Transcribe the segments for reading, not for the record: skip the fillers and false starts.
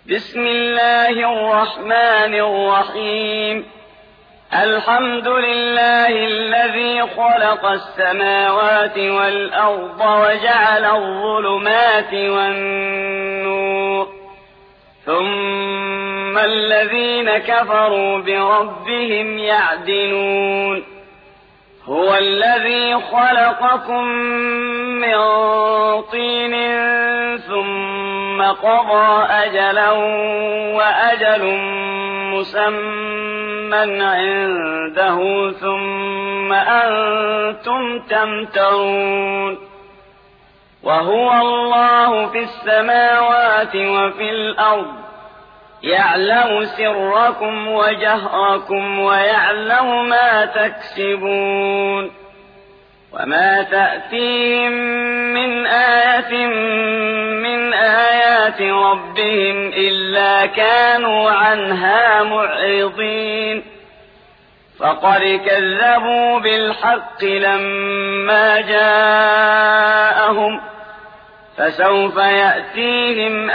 بسم الله الرحمن الرحيم. الحمد لله الذي خلق السماوات والأرض وجعل الظلمات والنور، ثم الذين كفروا بربهم يعدلون. هو الذي خلقكم من طين ثم قضى أجلا وأجل مسمى عنده ثم أنتم تمترون. وهو الله في السماوات وفي الأرض، يعلم سركم وجهركم ويعلم ما تكسبون. وما تأتيهم من آية من آيات ربهم إلا كانوا عنها معرضين. فقد كذبوا بالحق لما جاءهم، فسوف يأتيهم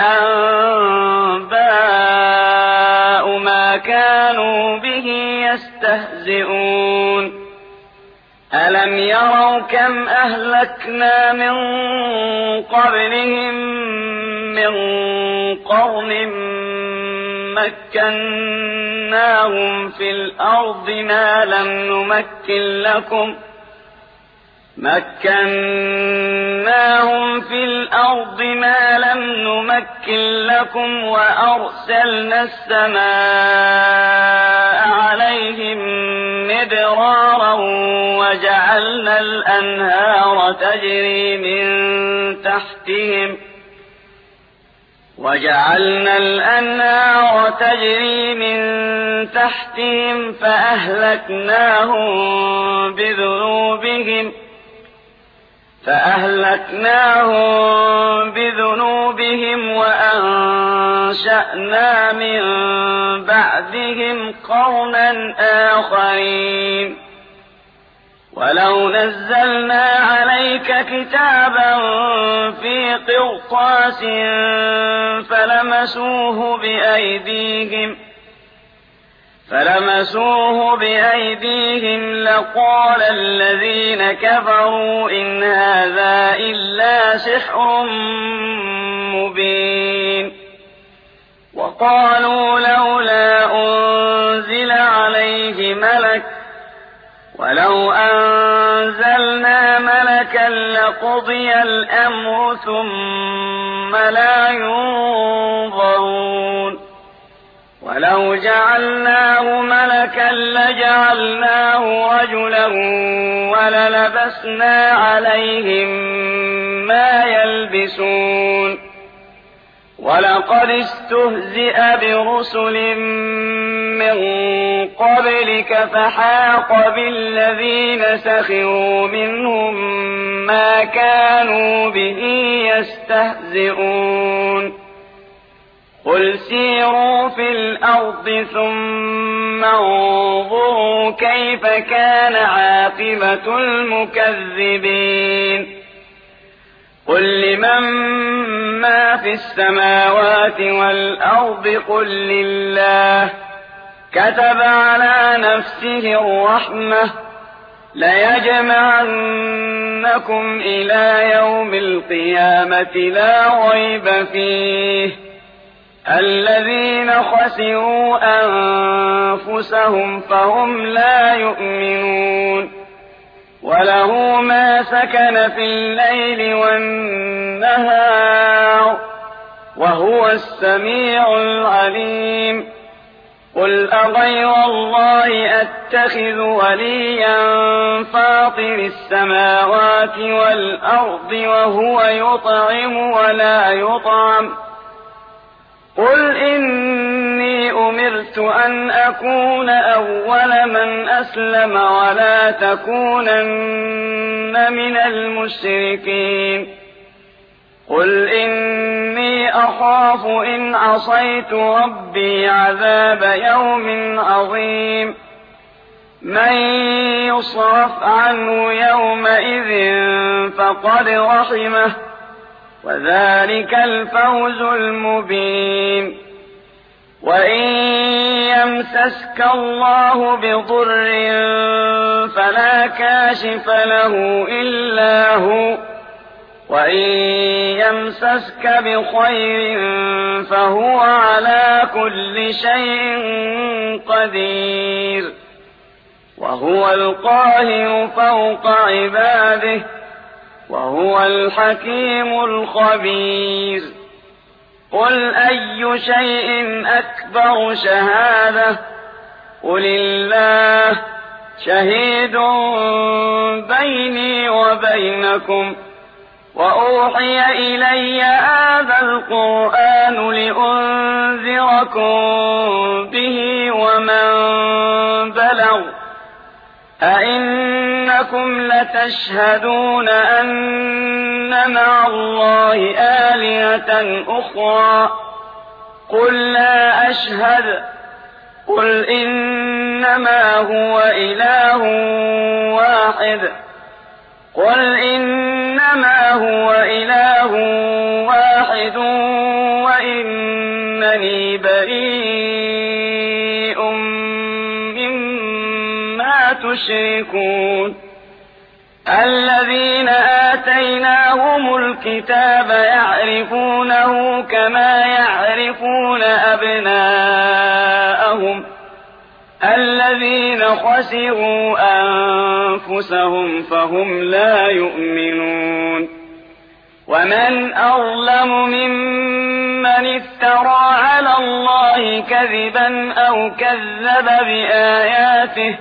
أنباء ما كانوا به يستهزئون. ألم يروا كم أهلكنا من قبلهم من قرن مكناهم في الأرض ما لم نمكن لكم وأرسلنا السماء عليهم مدرارا وجعلنا الأنهار تجري من تحتهم فأهلكناهم بذنوبهم وأنشأنا من بعدهم قرنا آخرين. ولو نزلنا عليك كتابا في قرطاس فلمسوه بأيديهم لقال الذين كفروا إن هذا إلا سحر مبين. وقالوا لولا أنزل عليه ملك، ولو أنزلنا ملكا لقضي الأمر ثم لا ينظرون. ولو جعلناه ملكا لجعلناه رجلا وللبسنا عليهم ما يلبسون. ولقد استهزئ برسل من قبلك فحاق بالذين سخروا منهم ما كانوا به يستهزئون. قل سيروا في الأرض ثم انظروا كيف كان عاقبة المكذبين. قل لمن ما في السماوات والأرض قل لله. كتب على نفسه الرحمة ليجمعنكم إلى يوم القيامة لا ريب فيه. الذين خسروا أنفسهم فهم لا يؤمنون. وله ما سكن في الليل والنهار وهو السميع العليم. قل أغير الله أتخذ وليا فاطر السماوات والأرض وهو يطعم ولا يطعم. قل إني أمرت أن أكون أول من أسلم ولا تكونن من المشركين. قل إني أخاف إن عصيت ربي عذاب يوم عظيم. من يصرف عنه يومئذ فقد رحمه وذلك الفوز المبين. وإن يمسسك الله بضر فلا كاشف له إلا هو، وإن يمسسك بخير فهو على كل شيء قدير، وهو القاهر فوق عباده، وهو الحكيم الخبير. قل أي شيء أكبر شهادة؟ قل الله شهيد بيني وبينكم. وأوحي إلي هذا القرآن لأنذركم به ومن بلغ. أئنكم لتشهدون أن مع الله آلهة أخرى؟ قل لا أشهد. قل إنما هو إله واحد. قل إنما هو إله واحد وإنني بريء مما تشركون. الذين آتيناهم الكتاب يعرفونه كما يعرفون أبناءهم الذين خسروا أنفسهم فهم لا يؤمنون. ومن أظلم ممن افترى على الله كذبا أو كذب بآياته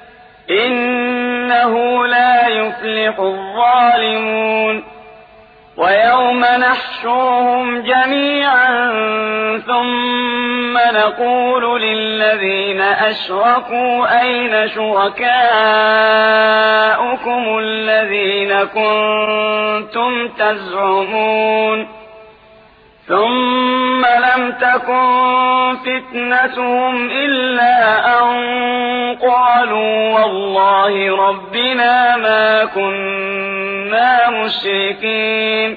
إنه لا يفلح الظالمون. ويوم نحشرهم جميعا ثم نقول للذين أشركوا أين شركاؤكم الذين كنتم تزعمون ثم لم تكن فتنتهم إلا أن قالوا والله ربنا ما كنا مشركين.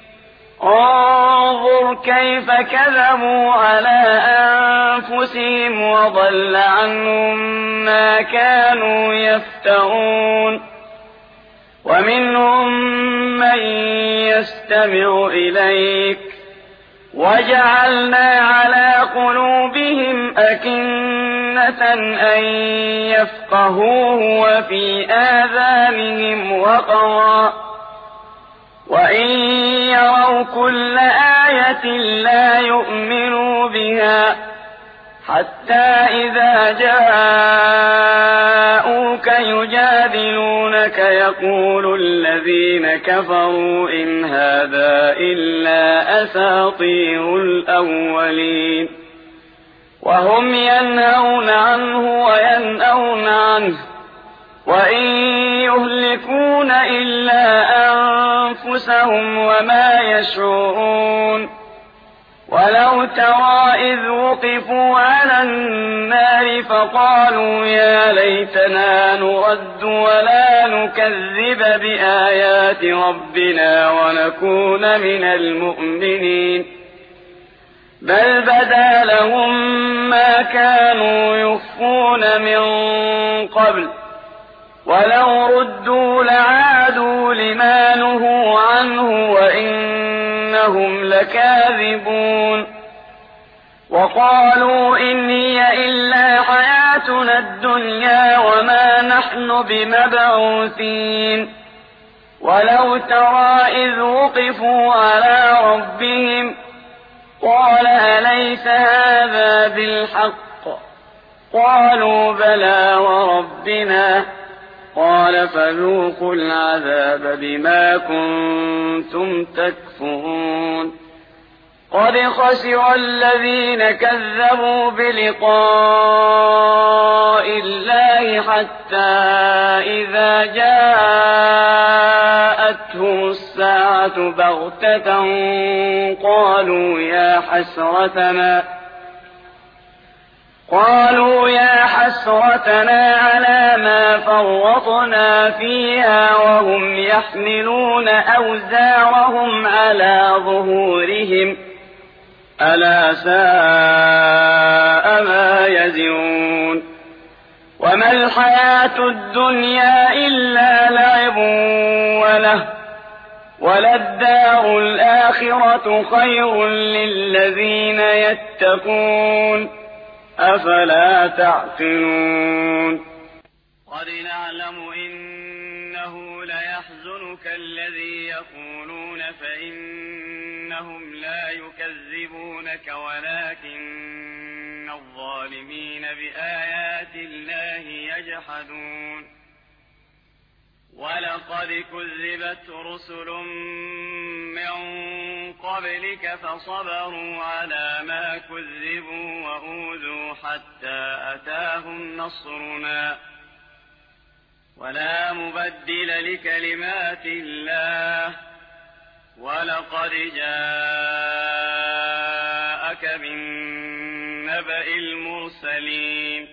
انظر كيف كذبوا على أنفسهم وضل عنهم ما كانوا يفترون. ومنهم من يستمع إليك وجعلنا على قلوبهم أكنة أن يفقهوه وفي آذانهم وقرا وإن يروا كل آية لا يؤمنوا بها حتى إذا جاءوك يجادلونك يقول الذين كفروا إن هذا إلا أساطير الأولين. وهم ينهون عنه وينأون عنه وإن يهلكون إلا أنفسهم وما يشعرون. ولو ترى إذ وقفوا على النار فقالوا يا ليتنا نرد ولا نكذب بآيات ربنا ونكون من المؤمنين بل بدا لهم ما كانوا يخفون من قبل ولو ردوا لعادوا لما نهوا عنه وإنهم لكاذبون. وقالوا إن هي إلا حياتنا الدنيا وما نحن بمبعوثين. ولو ترى إذ وقفوا على ربهم قال أليس هذا بالحق؟ قالوا بلى وربنا. قال فذوقوا العذاب بما كنتم تكفرون. قد خسر الذين كذبوا بلقاء الله حتى إذا جاءتهم الساعة بغتة قالوا يا حسرتنا على ما فرطنا فيها وهم يحملون أوزارهم على ظهورهم ألا ساء وما يزرون وما الحياة الدنيا إلا لعب وله وللدار الآخرة خير للذين يتقون أفلا تعقلون قد نعلم إنه ليحزنك الذي يقولون فإنهم لا يكذبونك ولكن الظالمين بآيات الله يجحدون ولقد كذبت رسل من قبلك فصبروا على ما كذبوا وأوذوا حتى أتاهم نصرنا ولا مبدل لكلمات الله ولقد جاءك من نبأ المرسلين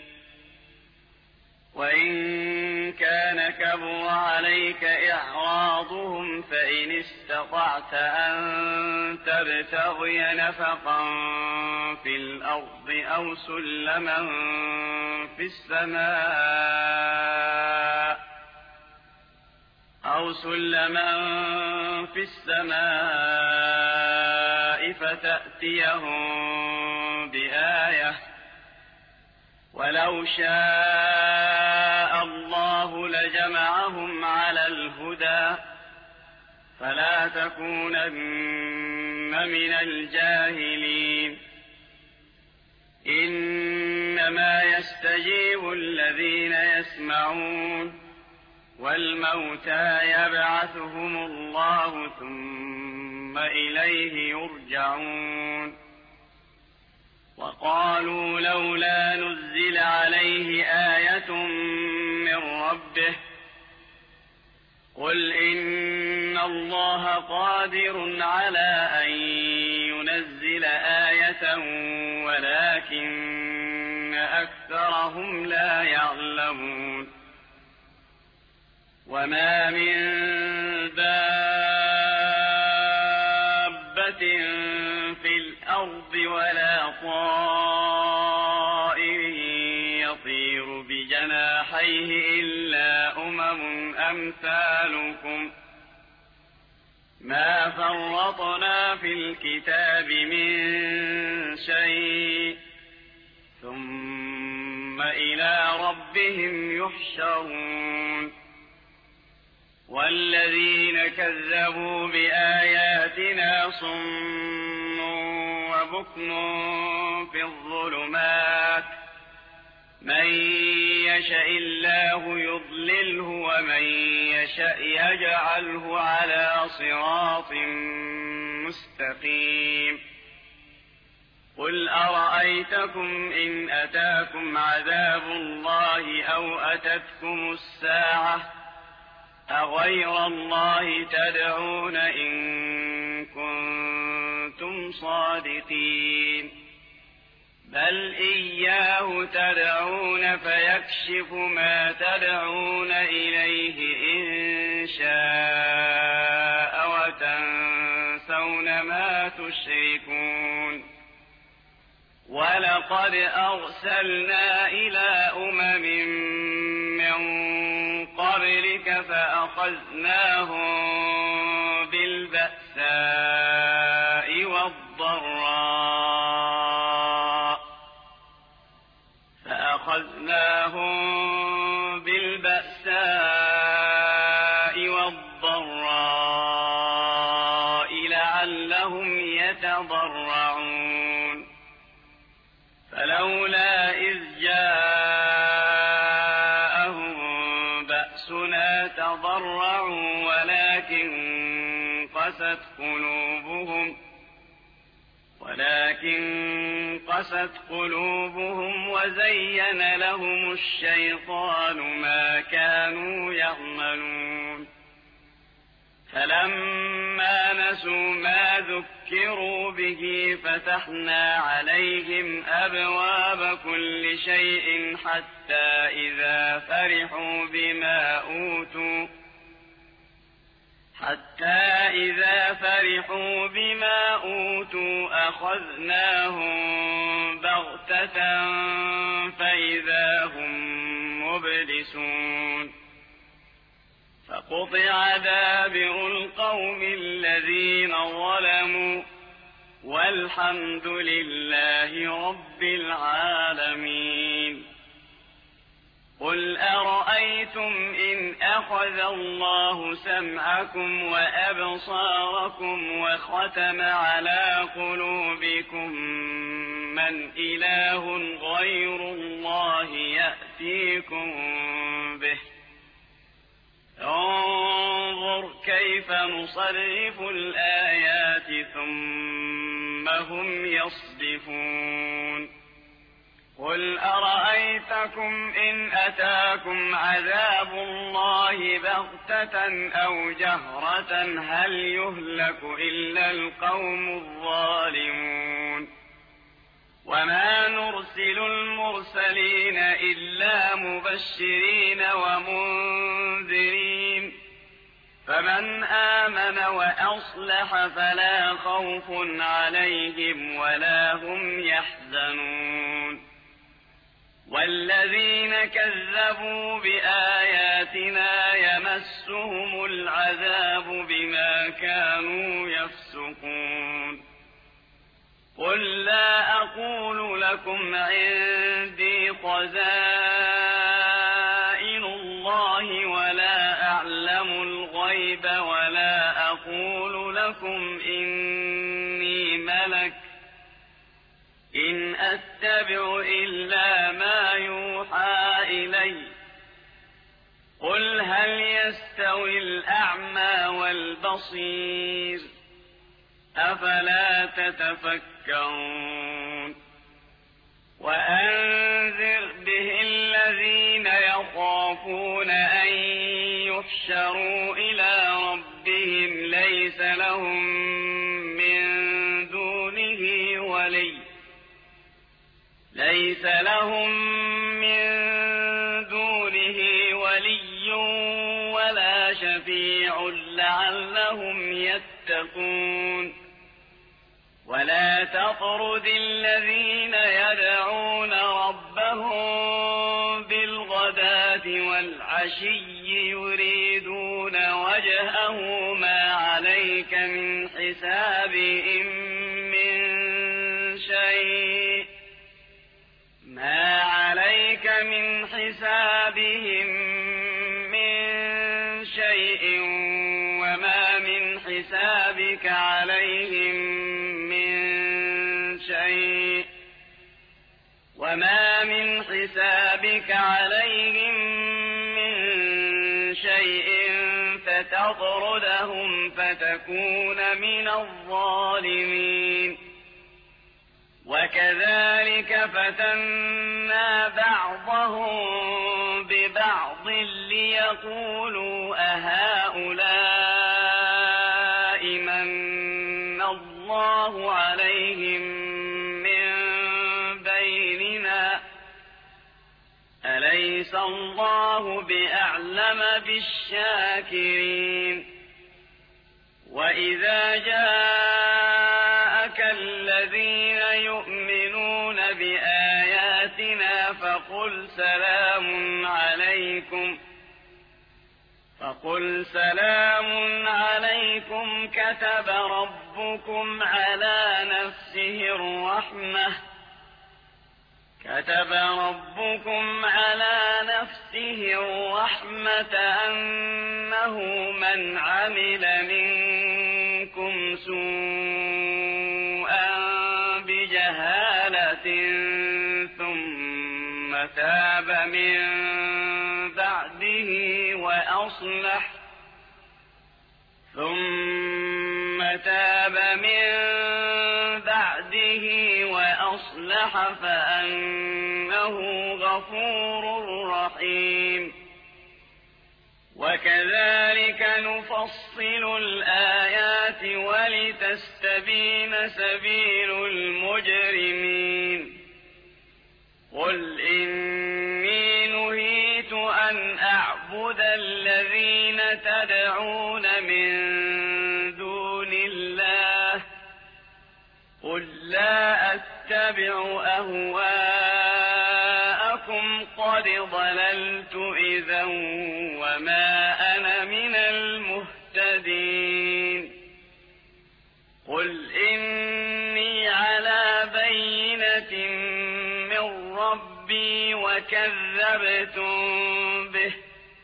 وإن كان كبر عليك إعراضهم فإن استطعت أن تبتغي نفقا في الأرض أو سلما في السماء فتأتيهم بآية ولو شاء الله لجمعهم على الهدى فلا تكونن من الجاهلين إنما يستجيب الذين يسمعون والموتى يبعثهم الله ثم إليه يرجعون وقالوا لولا نزل عليه آية من ربه قل إن الله قادر على أن ينزل آية ولكن أكثرهم لا يعلمون وما من دابة في الأرض ولا طائر يطير بجناحيه إلا أمم أمثالكم ما فرطنا في الكتاب من شيء ثم إلى ربهم يحشرون والذين كذبوا بآياتنا صم وبكم في الظلمات من يشاء الله يضلله ومن يشاء يجعله على صراط مستقيم قل أرأيتكم إن أتاكم عذاب الله أو أتتكم الساعة أغير الله تدعون إن كنتم صادقين بل إياه تدعون فيكشف ما تدعون إليه إن شاء وتنسون ما تشركون ولقد أرسلنا إلى أمم من قبلك فأخذناهم بالبأساء والضراء لعلهم يتضرعون فلولا إذ جاءهم بأسنا تضرعوا ولكن قست قلوبهم وزين لهم الشيطان ما كانوا يعملون فلما نسوا ما ذكروا به فتحنا عليهم أبواب كل شيء حتى إذا فرحوا بما أوتوا أخذناهم بغتة مبلسون فقطع دابر القوم الذين ظلموا والحمد لله رب العالمين. قل أرأيتم إن أخذ الله سمعكم وأبصاركم وختم على قلوبكم من إله غير الله يأتيكم به؟ انظر كيف نصرف الآيات ثم هم يصدفون. قل أرأيتكم إن أتاكم عذاب الله بغتة أو جهرة هل يهلك إلا القوم الظالمون؟ وما نرسل المرسلين إلا مبشرين ومنذرين فمن آمن وأصلح فلا خوف عليهم ولا هم يحزنون. والذين كذبوا بآياتنا يمسهم العذاب بما كانوا يفسقون. قل لا أقول لكم عندي خزائن الله ولا أعلم الغيب ولا أقول لكم إني ملك إن أتبع إلا ما يوحى إلي. قل هل يستوي الأعمى والبصير أفلا تتفكرون. وأنذر به الذين يخافون أن يحشروا إلى ربهم ليس لهم من دونه ولي ولا شفيع لعلهم يتقون. ولا تطرد الذين يدعون ربهم بالغداة والعشي يريدون وجهه ما عليك من حسابهم من شيء وما من حسابك عليهم من شيء فتطردهم فتكون من الظالمين. وكذلك فتنا بعضهم ببعض ليقولوا أهؤلاء من الله عليهم من بيننا أليس الله بأعلم بالشاكرين. وإذا جاءك الذين يؤمنون بآياتنا فقل سلام عليكم كتب ربكم على نفسه الرحمة أنه من عمل منكم سوءا بجهالة ثم تاب من بعده وأصلح فأنه غفور رحيم. وكذلك نفصل الآيات ولتستبين سبيل المجرمين. قل إني نهيت أن أعبد الذين تدعون من دون الله قل لا أتبع أهواءكم لقد ضللت إذا وما أنا من المهتدين قل إني على بينة من ربي وكذبتم به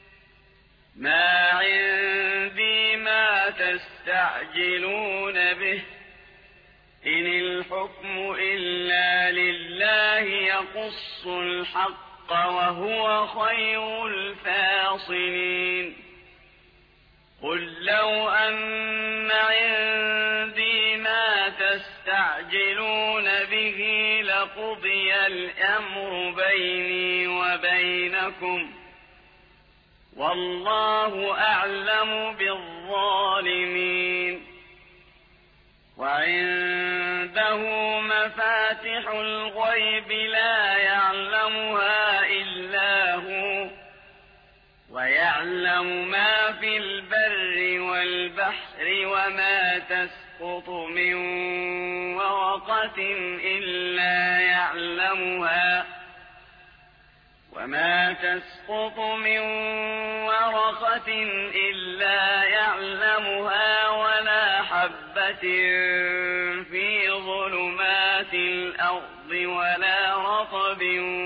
ما عندي ما تستعجلون به إن الحكم إلا لله يقص الحق وهو خير الفاصلين قل لو أن عندي ما تستعجلون به لقضي الأمر بيني وبينكم والله أعلم بالظالمين وعنده مفاتح الغيب لا يعلمها إلا هو ويعلم ما في البر والبحر وما تسقط من ورقة إلا يعلمها ولا حبة في ظلمات الأرض ولا رطب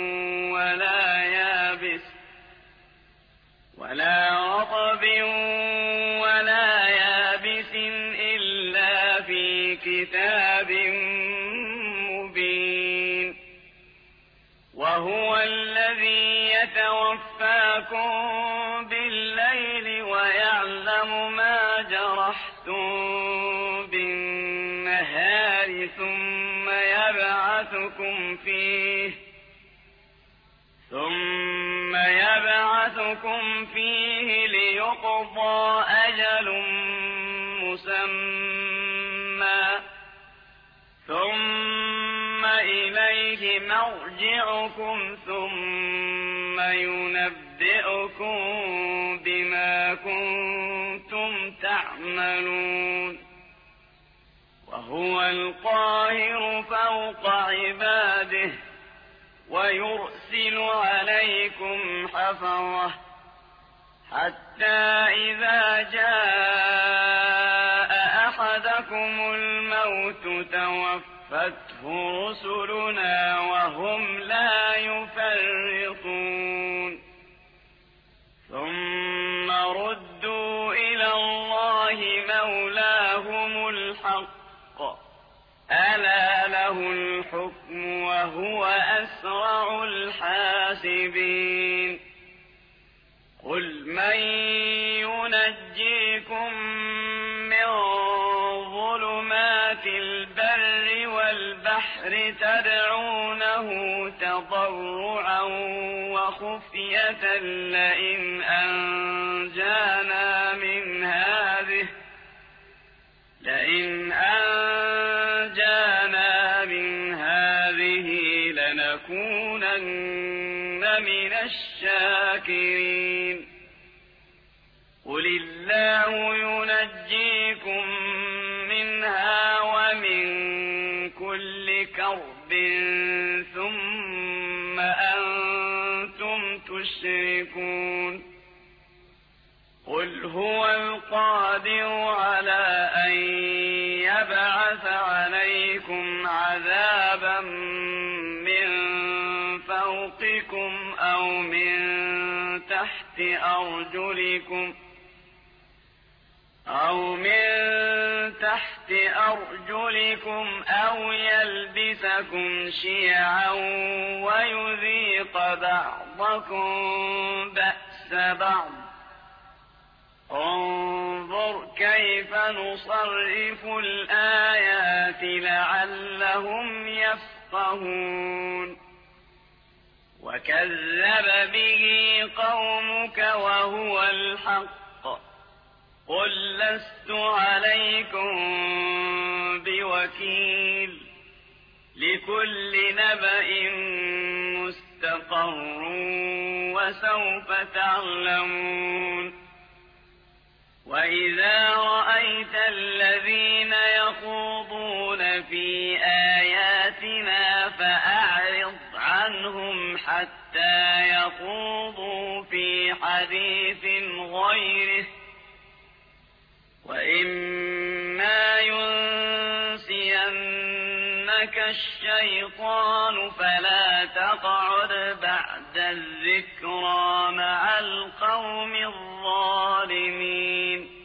ولا يابس إلا في كتاب مبين وهو الذي يتوفاكم بالليل ويعلم ما جرحتم بالنهار ثم يبعثكم فيه ليقضى أجل مسمى ثم إليه مرجعكم ثم ينبئكم بما كنتم تعملون وهو القاهر فوق عباده ويرسل عليكم حفظة حتى إذا جاء أحدكم الموت توفته رسلنا وهم لا يفرطون ثم ردوا إلى الله مولاهم الحق ألا له الحكم وهو أسرع الحاسبين قل من ينجيكم من ظلمات البر والبحر تدعونه تضرعا وخفية لئن أنجانا من هذه لنكونن من الشاكرين قل الله ينجيكم منها ومن كل كرب ثم أنتم تشركون قل هو القادر على أن يبعث عليكم عذابا من فوقكم أو من تحت أرجلكم أو يلبسكم شيعا ويذيق بعضكم بأس بعض انظر كيف نصرف الآيات لعلهم يفقهون وكذب به قومك وهو الحق قل لست عليكم بوكيل لكل نبأ مستقر وسوف تعلمون وإذا رأيت الذين يخوضون في آياتنا فأعرض عنهم حتى يخوضوا في حديث غيره، وإما ينسينك الشيطان فلا تقعد بعد الذكرى مع القوم الظالمين.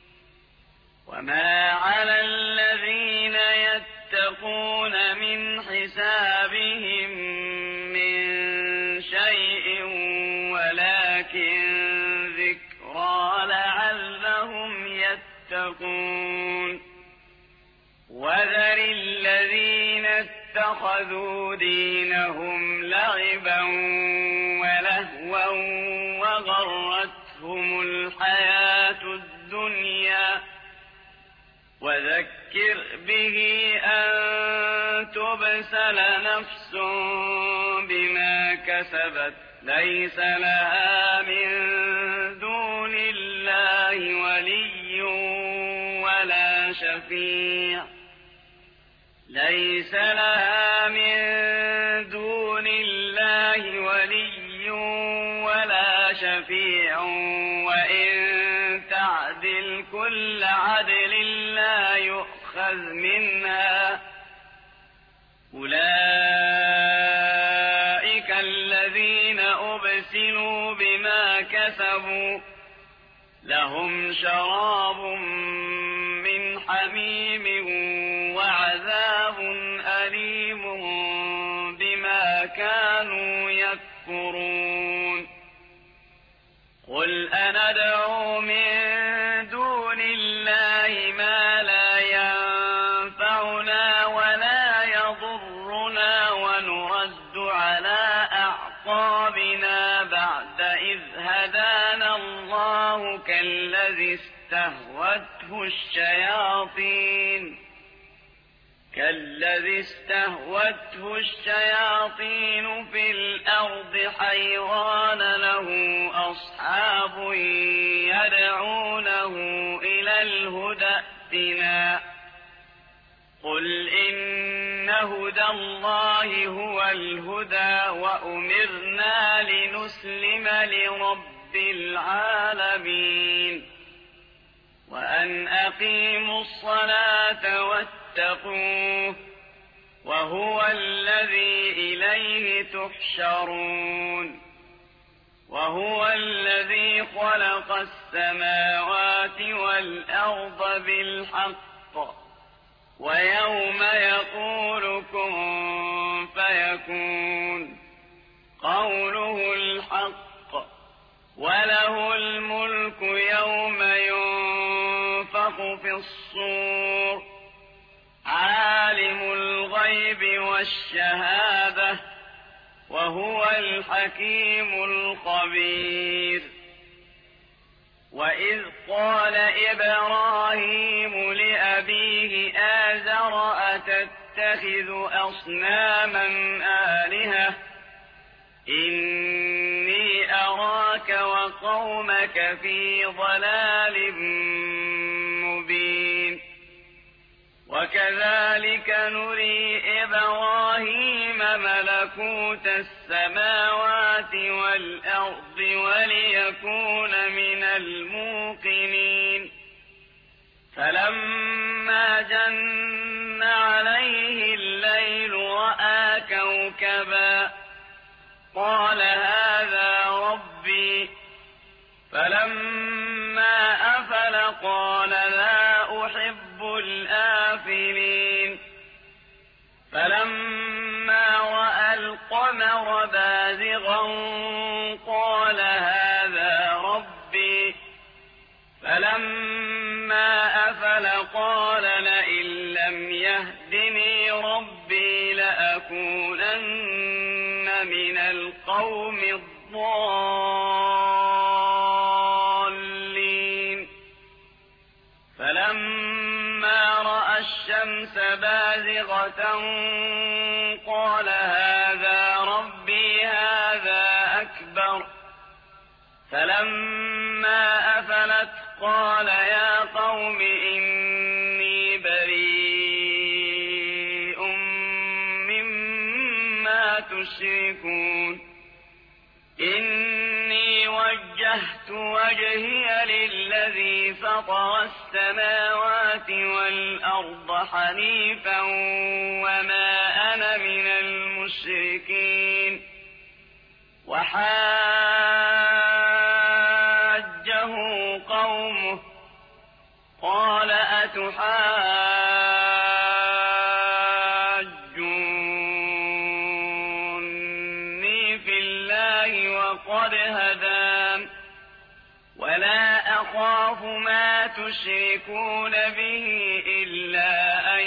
وما على الذين يتقون من حسابهم من شيء ولكن ذكرى لعلهم يتقون. وذر الذين اتخذوا دينهم لعبا ولهوا وغرتهم الحياة الدنيا، وذكر به أن تبسل نفس بما كسبت ليس لها من دون الله ولي ولا شفيع، ليس لها من دون الله ولي ولا شفيع، وإن تعدل كل عدل لا يؤخذ منها. أولئك الذين أبسلوا بما كسبوا لهم شراب من حميم وعذاب أليم بما كانوا يكفرون. قل أندعو من دون الله ما لا ينفعنا ولا يضرنا ونرد على أعقابنا بعد إذ هدانا الله كالذي استهوته الشياطين في الأرض حيران له أصحاب يدعونه إلى الهدى ائتنا. قل إن هدى الله هو الهدى وأمرنا لنسلم لرب العالمين. وأن أقيموا الصلاة واتقوه وهو الذي إليه تحشرون. وهو الذي خلق السماوات والأرض بالحق، ويوم يقول كن فيكون قوله الحق، وله الملك يوم ينفخ في الصور، عالم الغيب والشهادة وهو الحكيم الخبير. وإذ قال إبراهيم لأبيه آزر أتتخذ أصناما آلهة إني أراك وقومك في ضلال مبين. وكذلك نري إبراهيم ملكوت السماوات والأرض وليكون من الموقنين. فلما جن عليه الليل رأى كوكبا قال هذا ربي، فلما أفل قال لا أحب الآفلين. فلما رأى القمر بازغا قال هذا ربي، فلما أفل قال لئن لم يهدني ربي لأكونن من القوم الضالين. فلما رأى الشمس بازغة قال هذا ربي هذا أكبر. فلما أفلت قال يا قوم إني بريء مما تشركون. إني وجهت وجهي للذي فطر السماوات والأرض حنيفا وما أنا من المشركين وحاجه قومه قال أتحاجوني في الله وقد هدان ولا أخاف ما تشركون به إلا أن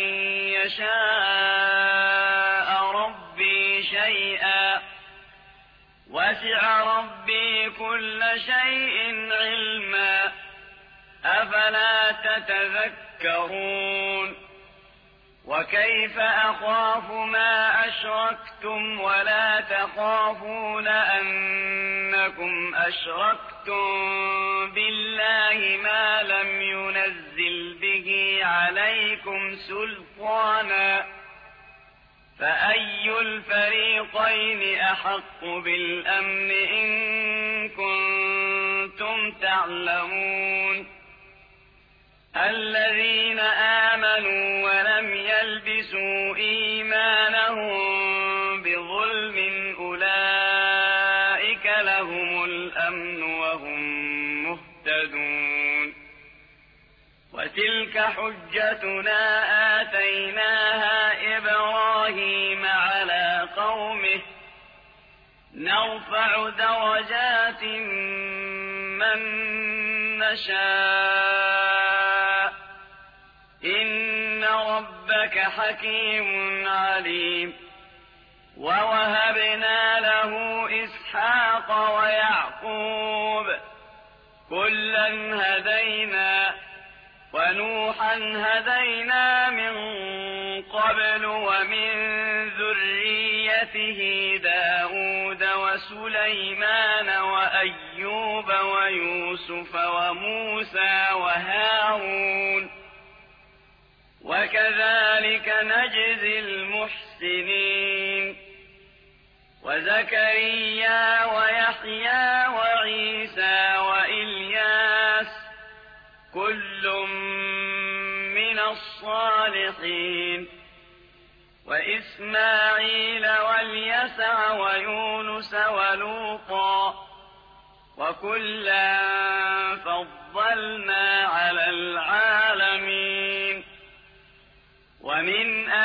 يشاء ربي شيئا وسع ربي كل شيء علما أفلا تتذكرون وكيف أخاف ما أشركتم ولا تخافون أنكم أشركتم بالله ما لم ينزل به عليكم سلطانا فأي الفريقين أحق بالأمن إن كنتم تعلمون الذين آمنوا ولم يلبسوا إيمانهم بظلم أولئك لهم الأمن وهم مهتدون وتلك حجتنا آتيناها إبراهيم على قومه نرفع درجات من نشاء إن ربك حكيم عليم ووهبنا له إسحاق ويعقوب كلا هدينا ونوحا هدينا من قبل ومن ذريته داود وسليمان وأيوب ويوسف وموسى وهارون وكذلك نجزي المحسنين وزكريا ويحيى وعيسى وإلياس كل من الصالحين وإسماعيل واليسع ويونس ولوطا وكلا فضلنا على العالمين ومن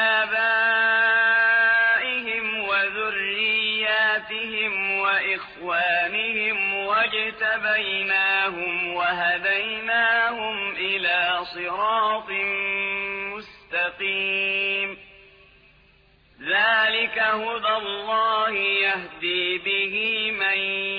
آبائهم وذرياتهم وإخوانهم واجتبيناهم وهديناهم إلى صراط مستقيم ذلك هدى الله يهدي به من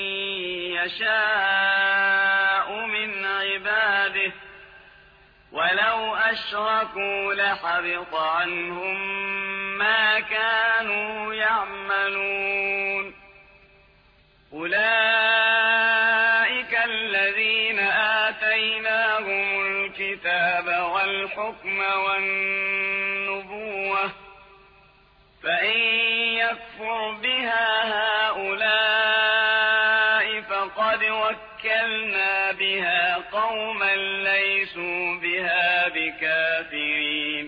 يشاء من عباده ولو أشركوا لحبط عنهم ما كانوا يعملون أولئك الذين آتيناهم الكتاب والحكم والنبوة فإن يكفر بها هؤلاء فقد وكلنا بها قوما ليسوا بها بكافرين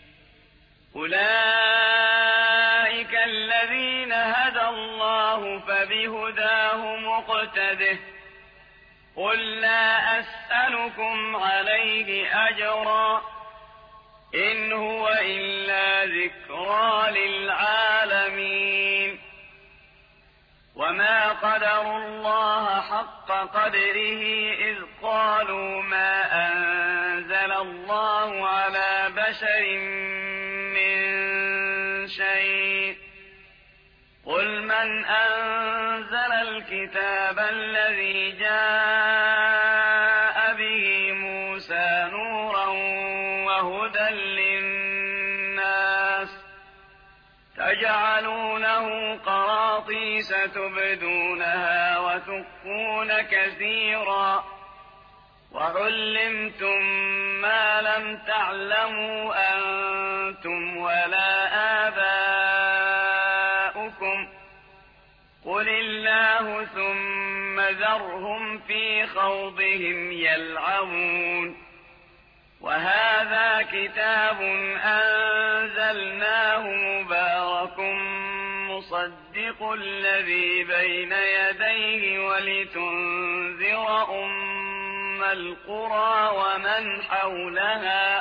أولئك الذين هدى الله فبهداه مقتده قل لا أسألكم عليه أجرا إن هو إلا ذكرى للعالمين وما قدروا الله حق قدره إذ قالوا ما أنزل الله على بشر من شيء قل من أنزل الكتاب الذي جاء به موسى نورا وهدى للناس تجعلونه قراطيس تبدونها وتخفون كثيرا وعلمتم ما لم تعلموا أنتم ولا آباؤكم قل الله ثم ذرهم في خوضهم يلعبون وهذا كتاب أنزلناه مبارك مصدق الذي بين يديه ولتنذر أم القرى ومن حولها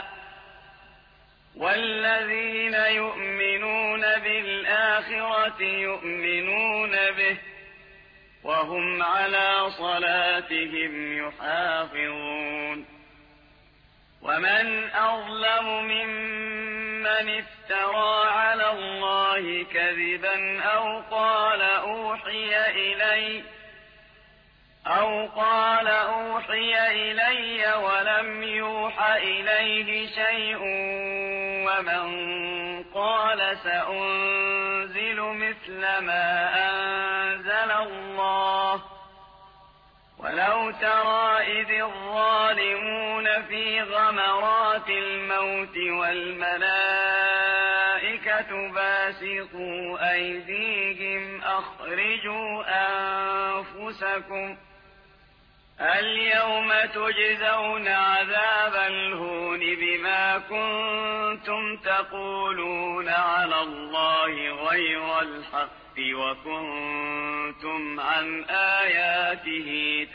والذين يؤمنون بالآخرة يؤمنون به وهم على صلاتهم يحافظون ومن أظلم ممن افترى على الله كذبا أو قال أوحي إلي ولم يوح إليه شيء ومن قال سأنزل مثل ما أنزل الله ولو ترى إذ الظالمون في غمرات الموت والملائكة باسطوا أيديهم أخرجوا أنفسكم اليوم تجزون عذاب الهون بما كنتم تقولون على الله غير الحق وكنتم عن آياته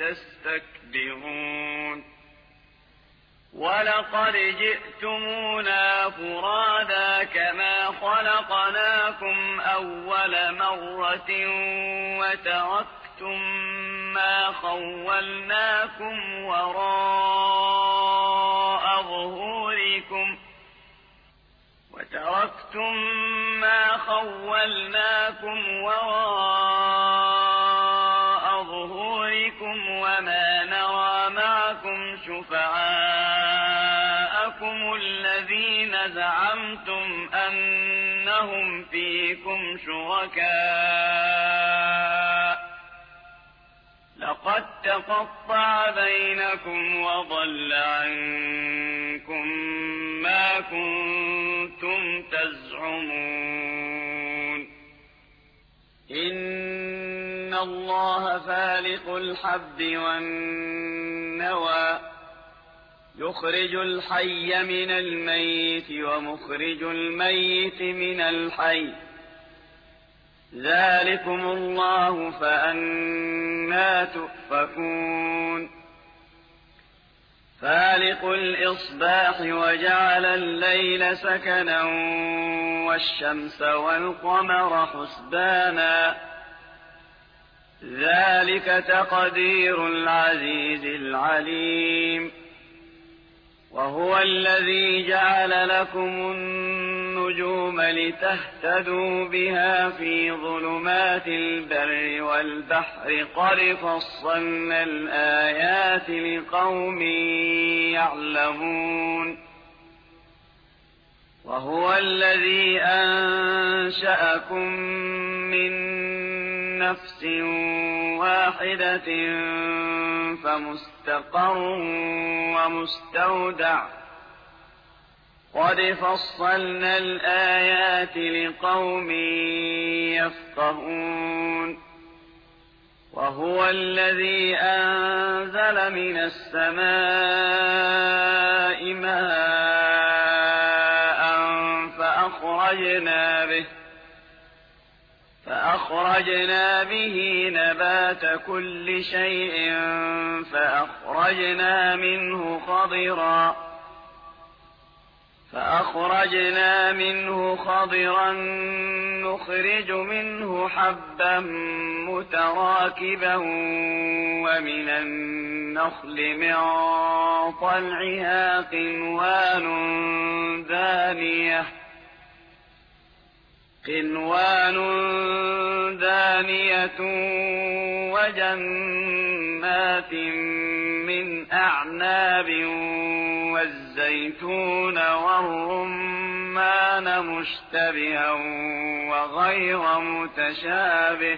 تستكبرون ولقد جئتمونا فرادا كما خلقناكم أول مرة وتركتم ما خولناكم وراء ظهوركم وما نرى معكم شفعاءكم الذين زعمتم أنهم فيكم شركاء لقد تقطع بينكم وضل عنكم ما كنتم تزعمون إن الله فالق الحب والنوى يخرج الحي من الميت ومخرج الميت من الحي ذلكم الله فأنى تؤفكون فالق الإصباح وجعل الليل سكنا والشمس والقمر حسبانا ذلك تقدير العزيز العليم وهو الذي جعل لكم النجوم لتهتدوا بها في ظلمات البر والبحر قد فصلنا الآيات لقوم يعلمون وهو الذي أنشأكم من نفس واحدة فمستقر ومستودع قد فصلنا الآيات لقوم يفقهون وهو الذي أنزل من السماء ماء فأخرجنا به نبات كل شيء فأخرجنا منه خضرا نخرج منه حبا متراكبا ومن النخل من طلعها قنوان دانية وجنات من أعناب والزيتون والرمان مشتبها وغير متشابه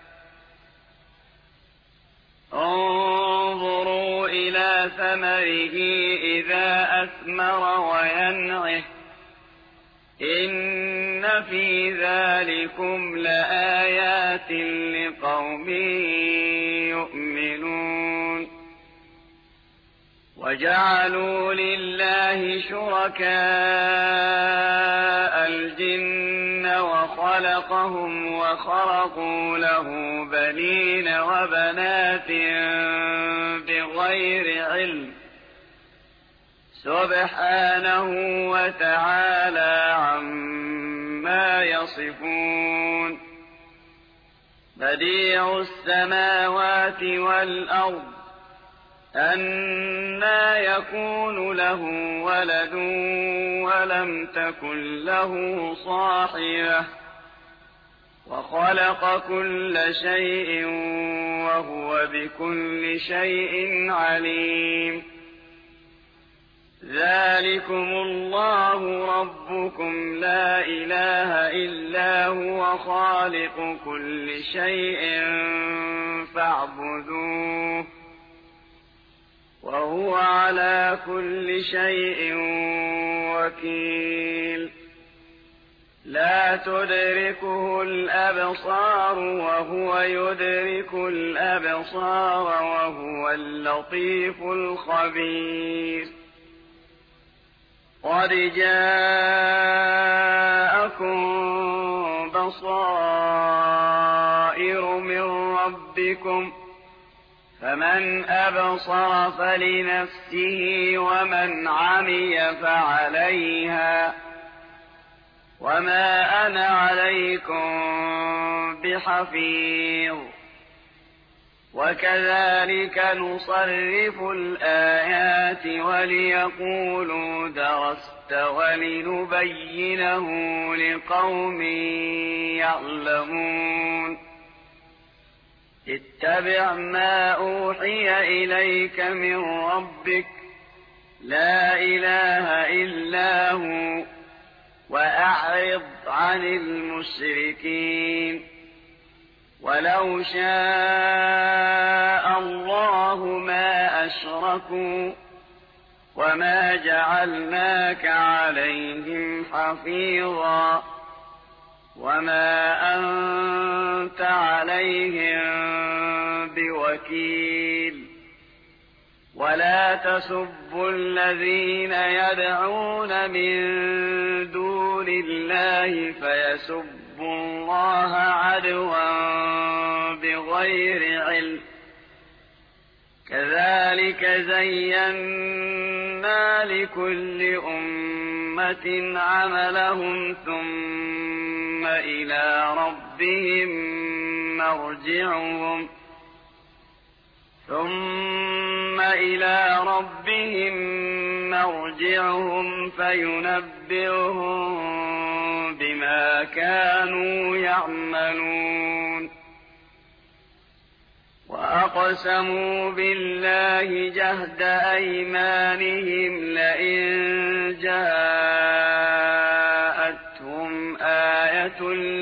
انظروا إلى ثمره إذا أثمر وينعه إن في ذلكم لآيات آيَاتٍ لِقَوْمٍ يُؤْمِنُونَ وَجَعَلُوا لِلَّهِ شُرَكَاءَ الْجِنَّ وَخَلَقَهُمْ وَخَرَقُوا لَهُ بَنِينَ وَبَنَاتٍ بِغَيْرِ عِلْمٍ سُبْحَانَهُ وَتَعَالَى عَمَّا يَصِفُونَ بَدِيعُ السَّمَاوَاتِ وَالْأَرْضِ أَنَّىٰ يَكُونُ لَهُ وَلَدٌ وَلَمْ تَكُن لَّهُ صَاحِبَةٌ وَخَلَقَ كُلَّ شَيْءٍ وَهُوَ بِكُلِّ شَيْءٍ عَلِيمٌ ذَٰلِكُمُ اللَّهُ رَبُّكُمْ لَا إِلَٰهَ إِلَّا هُوَ خَالِقُ كُلِّ شَيْءٍ فَاعْبُدُوهُ وَهُوَ عَلَىٰ كُلِّ شَيْءٍ وَكِيلٌ لَا تُدْرِكُهُ الْأَبْصَارُ وَهُوَ يُدْرِكُ الْأَبْصَارَ وَهُوَ اللَّطِيفُ الْخَبِيرُ قَدْ جَاءَكُم بَصَائِرُ مِن رَّبِّكُمْ فَمَنْ أَبْصَرَ فَلِنَفْسِهِ وَمَنْ عَمِيَ فَعَلَيْهَا وَمَا أَنَا عَلَيْكُمْ بِحَفِيظٍ وَكَذَٰلِكَ نُصَرِّفُ الْآيَاتِ وَلِيَقُولُوا دَرَسْتَ وَلِنُبَيِّنَهُ لِقَوْمٍ يَعْلَمُونَ اتَّبِعْ مَا أُوحِيَ إِلَيْكَ مِن رَّبِّكَ لَا إِلَٰهَ إِلَّا هُوَ وَأَعْرِضْ عَنِ الْمُشْرِكِينَ وَلَوْ شَاءَ اللَّهُ مَا أَشْرَكُوا وَمَا جَعَلْنَاكَ عَلَيْهِمْ حَفِيظًا وَمَا أَنتَ عَلَيْهِم بِوَكِيلٍ وَلَا تَسُبُّوا الَّذِينَ يَدْعُونَ مِن دُونِ اللَّهِ فَيَسُبُّوا اللَّهَ عَدْوًا بِغَيْرِ عِلْمٍ كَذَٰلِكَ زَيَّنَّا لِكُلِّ أُمَّةٍ عَمَلَهُمْ ثُمَّ إِلَىٰ رَبِّهِم مَّرْجِعُهُمْ فَيُنَبِّئُهُم بِمَا كَانُوا يَعْمَلُونَ وَأَقْسَمُوا بِاللَّهِ جَهْدَ أَيْمَانِهِمْ لَئِن جَاءَتْهُمْ آيَةٌ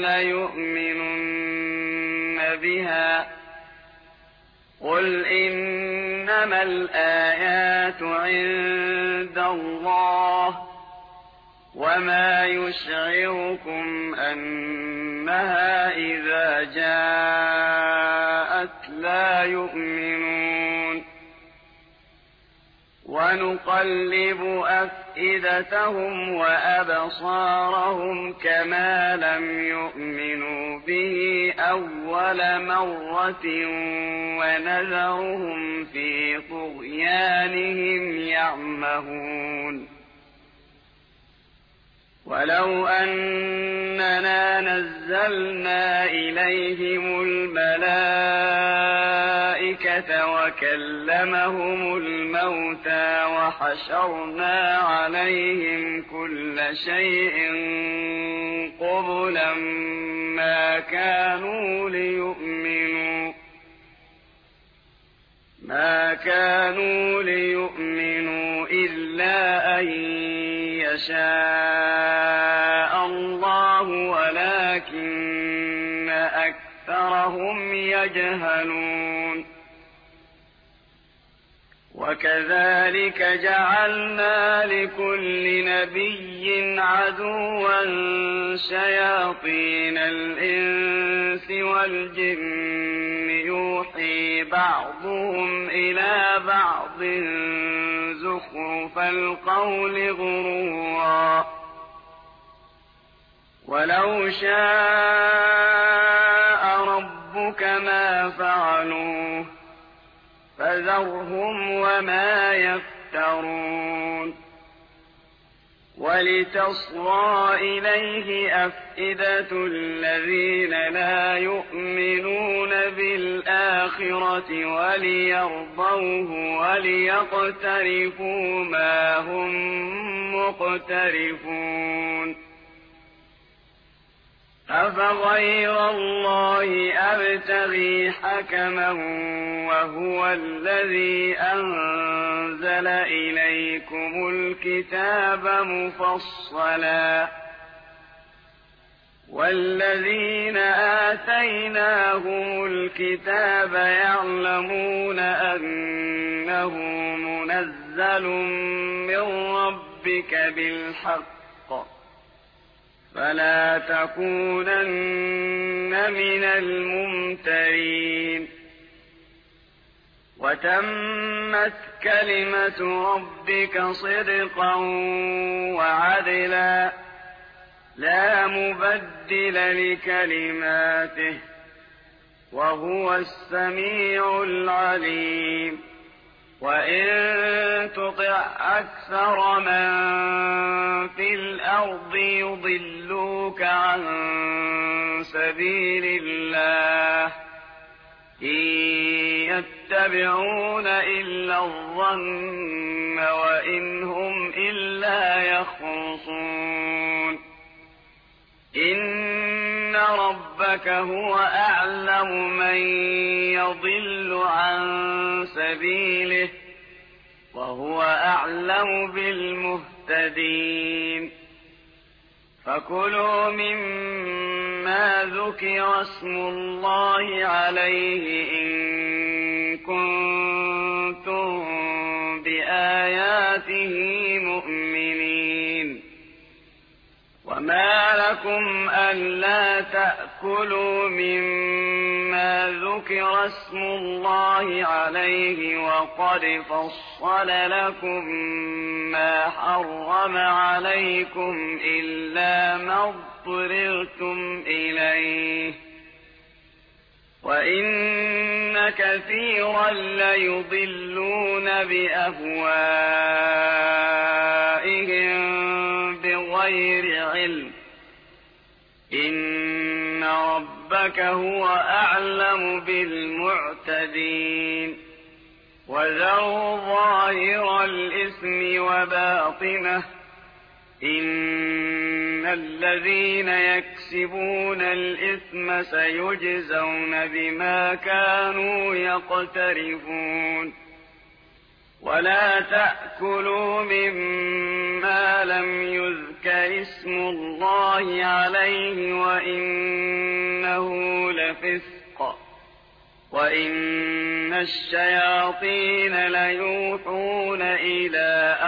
لَّيُؤْمِنُنَّ بِهَا قُلْ إِنَّمَا الْآيَاتُ عِندَ اللَّهِ وَمَا يُشْعِرُكُمْ أَنَّهَا إِذَا جَاءَتْ لَا يُؤْمِنُونَ وَنُقَلِّبُ أَفْئِدَتَهُمْ وَأَبْصَارَهُمْ كَمَا لَمْ يُؤْمِنُوا بِهِ أَوَّلَ مَرَّةٍ وَنَذَرُهُمْ فِي طُغْيَانِهِمْ يَعْمَهُونَ وَلَوْ أَنَّنَا نَزَّلْنَا إِلَيْهِمُ الْمَلَائِكَةَ وَكَلَّمَهُمُ الْمَوْتَىٰ وَحَشَرْنَا عَلَيْهِمْ كُلَّ شَيْءٍ قُبُلًا مَّا كَانُوا لِيُؤْمِنُوا إِلَّا أَن يَشَاءَ اللَّهُ وَلَٰكِنَّ أَكْثَرَهُمْ يَجْهَلُونَ وكذلك جعلنا لكل نبي عدوا شياطين الإنس والجن يوحي بعضهم إلى بعض زخرف القول غرورا ولو شاء ربك ما فعلوه فذرهم وما يفترون ولتصغى إليه أفئدة الذين لا يؤمنون بالآخرة وليرضوه وليقترفوا ما هم مقترفون أفغير الله أبتغي حكما وهو الذي أنزل إليكم الكتاب مفصلا والذين آتيناهم الكتاب يعلمون أنه منزل من ربك بالحق فلا تكونن من الممترين وتمت كلمة ربك صدقا وعدلا لا مبدل لكلماته وهو السميع العليم وإن تطع أكثر من في الأرض يضلوك عن سبيل الله إن يتبعون إلا الظن وإن هم إلا يخرصون إن ربك هو أعلم من يضل عن سبيله وهو أعلم بالمهتدين فكلوا مما ذكر اسم الله عليه إن كنتم بآياته مؤمنين وما لكم ألا تأكلوا مما ذكر اسم الله عليه وقد فصل لكم ما حرم عليكم إلا ما اضطررتم إليه وإن كثيرا ليضلون بأهوائهم بغير علم إن ربك هو أعلم بالمعتدين وذروا ظاهر الإثم وباطنه إن الذين يكسبون الإثم سيجزون بما كانوا يقترفون ولا تأكلوا مما لم يذكر اسم الله عليه وإنه لفسق وإن الشياطين ليوحون إلى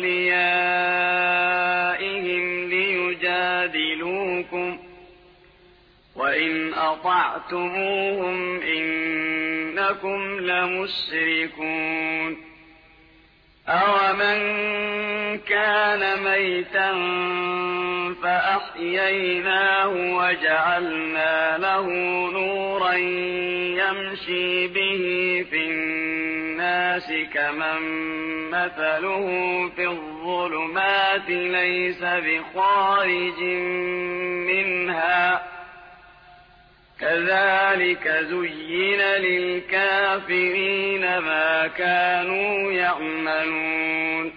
أوليائهم ليجادلوكم وإن أطعتموهم إنكم لمشركون أَوَمَنْ كَانَ مَيْتًا فَأَحْيَيْنَاهُ وَجَعَلْنَا لَهُ نُورًا يَمْشِي بِهِ فِي النَّاسِ كَمَنْ مَثَلُهُ فِي الظُّلُمَاتِ لَيْسَ بِخَارِجٍ مِنْهَا كذلك زين للكافرين ما كانوا يعملون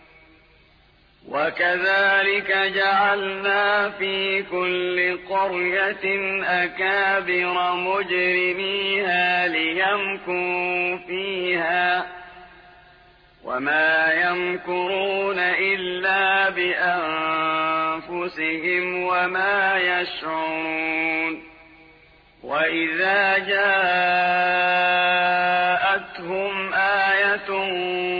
وكذلك جعلنا في كل قرية أكابر مجرميها ليمكروا فيها وما يمكرون إلا بأنفسهم وما يشعرون وإذا جاءتهم آية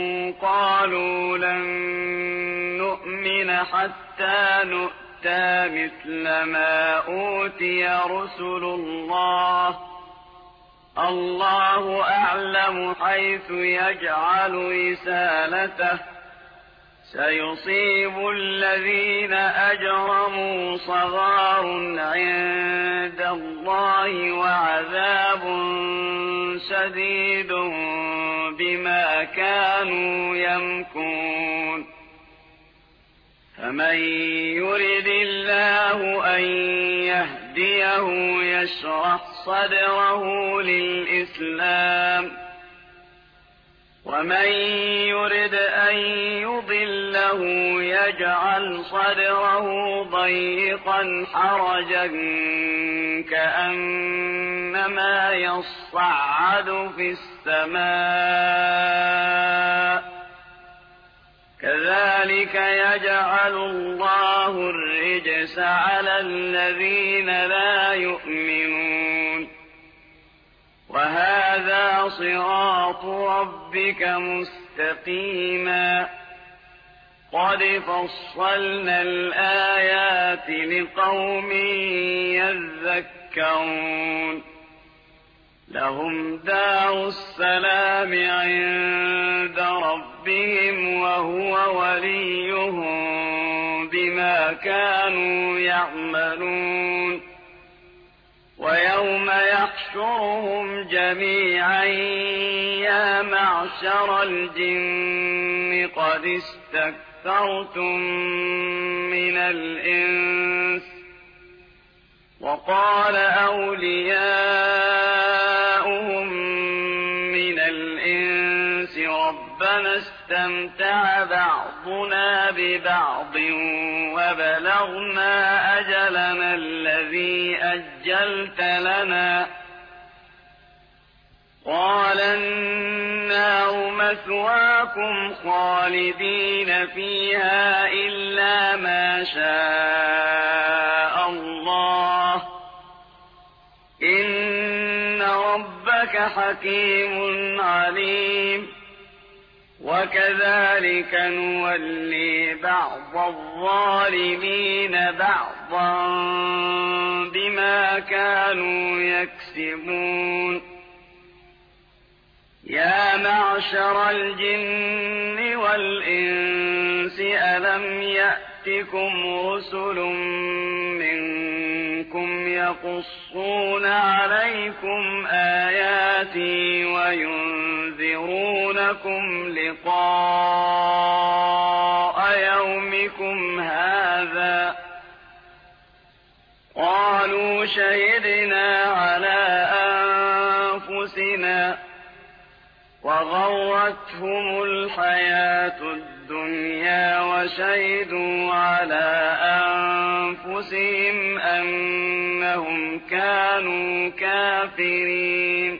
هذا نؤتى مثل ما أوتي رسل الله الله أعلم حيث يجعل رسالته سيصيب الذين أجرموا صغار عند الله وعذاب شديد بما كانوا يمكرون فمن يرد الله أن يهديه يشرح صدره للإسلام ومن يرد أن يضله يجعل صدره ضيقا حرجا كأنما يصعد في السماء كذلك يجعل الله الرجس على الذين لا يؤمنون وهذا صراط ربك مستقيما قد فصلنا الآيات لقوم يذكرون لهم دار السلام عند ربهم وهو وليهم بما كانوا يعملون ويوم يحشرهم جميعا يا معشر الجن قد استكثرتم من الإنس وقال أولياؤهم من الإنس ربنا استمتع بعضنا ببعض وبلغنا أجلنا الذي أجلت لنا قال النار مثواكم خالدين فيها إلا ما شاء الله إن ربك حكيم عليم وكذلك نولي بعض الظالمين بعضا بما كانوا يكسبون يا معشر الجن والإنس ألم يأتكم رسل منكم يقصون عليكم آياتي وينذرونكم لقاء يومكم هذا قالوا شهدنا على أنفسنا وغرتهم الحياة الدنيا وشهدوا على أنفسهم أنهم كانوا كافرين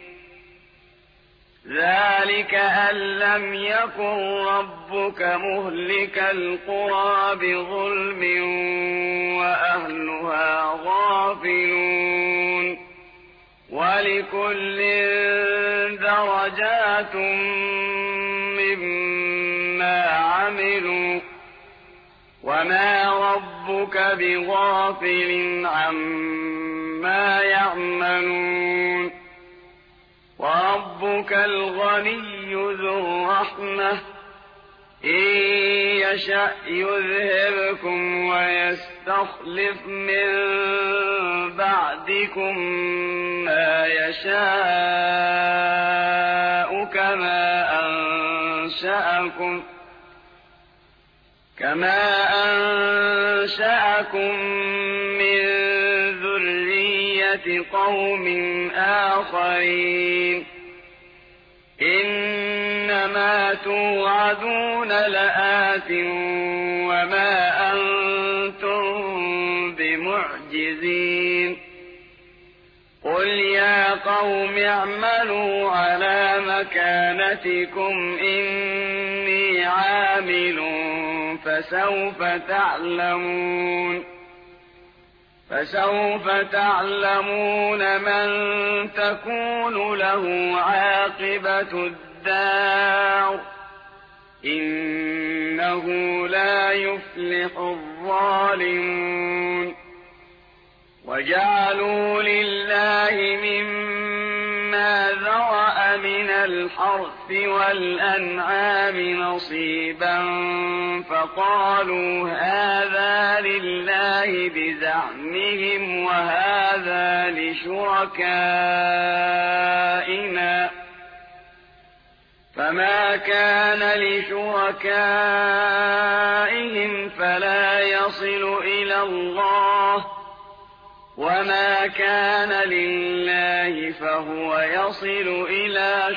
ذلك أن لم يكن ربك مهلك القرى بظلم وأهلها غافلون ولكل درجات مما عملوا وما ربك بغافل عما يعملون وربك الغني ذو الرحمة إن يشأ يذهبكم ويستخلف من بعدكم ما يشاء كما أنشأكم من ذرية قوم آخرين إنما توعدون لآت وما أنتم بمعجزين قل يا قوم اعملوا على مكانتكم إني عامل فسوف تعلمون من تكون له عاقبة الدار إنه لا يفلح الظالمون وجعلوا لله مما ذرأ من الحرث والأنعام نصيبا فقالوا هذا لله بزعمهم وهذا لشركائنا فما كان لشركائهم فلا يصل إلى الله وما كان لله فهو يصل إلى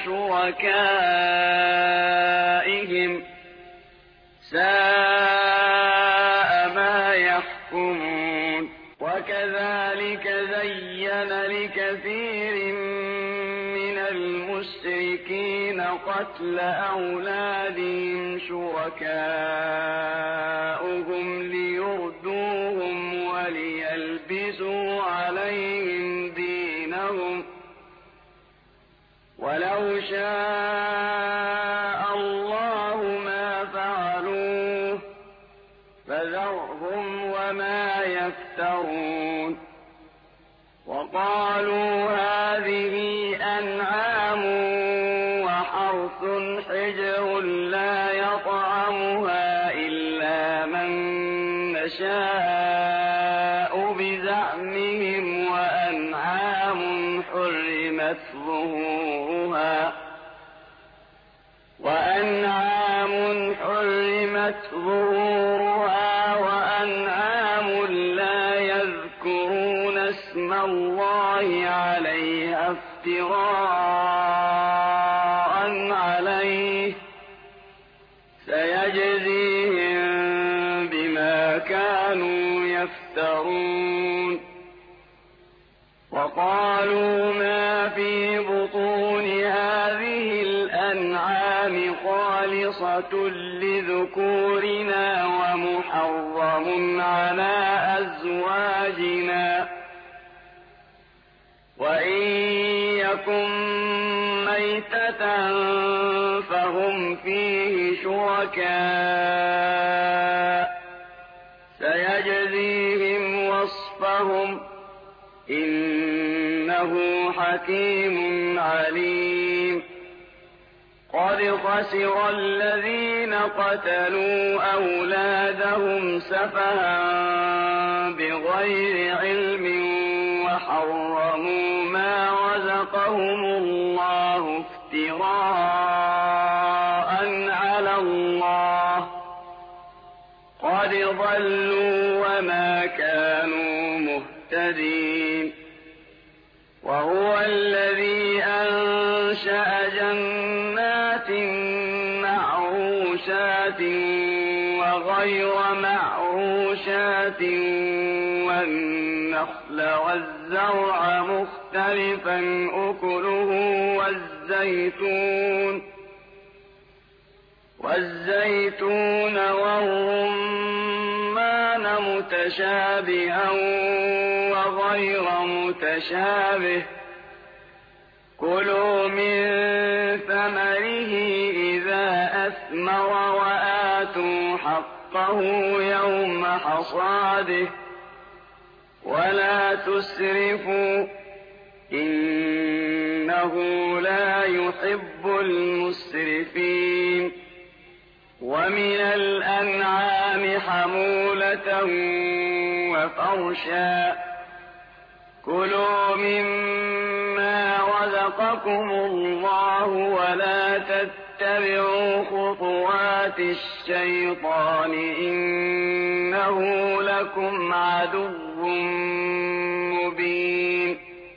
شركائهم ساء ما يحكمون وكذلك زين لكثير من المشركين قتل أولادهم شركاؤهم ليردوهم وليلبسوا عليهم دينهم ولو شاء الله ما فعلوه فذرهم وما يفترون وقالوا هذه أنعام وحرث حجر لا يطعمها إلا من نشاء بزعمهم وأنعام حرمت ظهورها وأنعام لا يذكرون اسم الله عليها افتراء عليه سيجزيهم بما كانوا يفترون وقالوا ما في بطون هذه الأنعام خالصة لذكورنا ومحرم على أزواجنا وإن يكن ميتة فهم فيه شركاء سيجزيهم وصفهم إنه حكيم عليم قد خسر الذين قتلوا أولادهم سفها بغير علم وحرموا ما رزقهم الله افتراء على الله قد ضلوا وما كانوا مهتدين وهو الذي أنشأ جنات معروشات وغير معروشات والنخل والزرع مختلفا أكله والزيتون والرمان متشابها وغير متشابه كلوا من ثمره إذا أثمر وآتوا حقه يوم حصاده ولا تسرفوا إنه لا يحب المسرفين ومن الأنعام حمولة وفرشا كلوا مما رزقكم الله ولا تتبعوا خطوات الشيطان إنه لكم عدو مبين